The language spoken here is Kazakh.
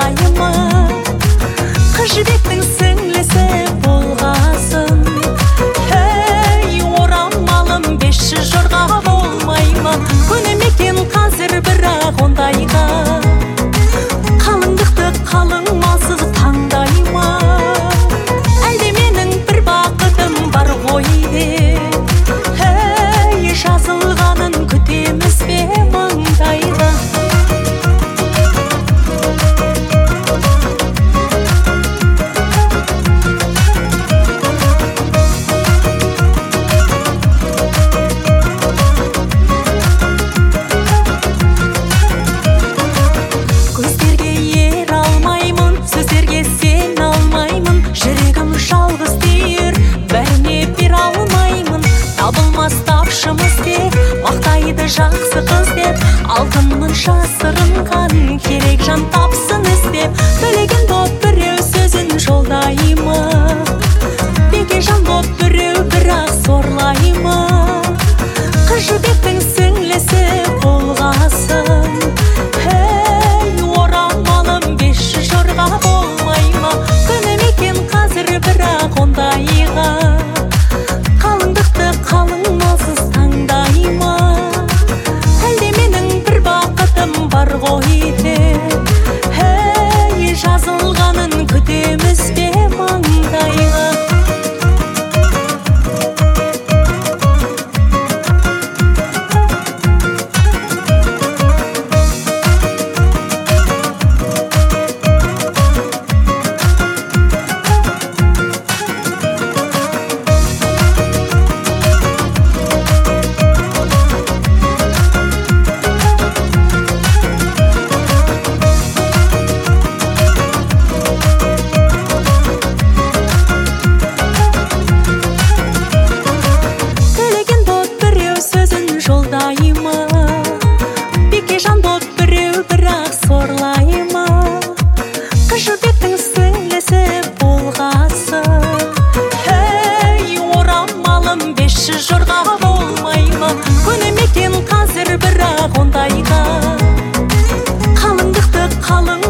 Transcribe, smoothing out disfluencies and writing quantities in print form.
жолдайыма. Қыз жібектің сіңлісі болғасын, ей орамалым 500 жорға болмай ма? Көнем екен қазір бірақ ондайға, қалыңдықты қалың малсыз таңдай ма? Әлде менің бір бақытым бар ғой деп, ей жазылғанын күтеміз бе маңдайға? Көздерге ер алмаймын, сөздерге сен алмаймын, жүрегім жалғыз түйір, бәріне бер алмаймын. Табылмас тапшымыз деп, мақтайды жақсы қыз деп, алтынмын жасырынған, керек жан тапсын іздеп. Төлеген боп біреу сөзін жолдайыма, бекежан боп біреу бірақ сорлайыма. Қыз жібектің сіңлісі болғасын, ей орамалым 500 жорға болмай ма? Көнем екен қазір бірақ ондайға, қалыңдықты қалың малсыз таңдай ма? Әлде менің бір бақытым бар ғой деп, ей жазылғанын күтеміз бе маңдайға? Төлеген боп біреу сөзін жолдайыма, бекежан боп біреу бірақ сорлайыма. Қыз жібектің сіңлісі болғасын, ей орамалым 500 жорға болмай ма? Көнем екен қазір бірақ ондайға, қалыңдықты қалың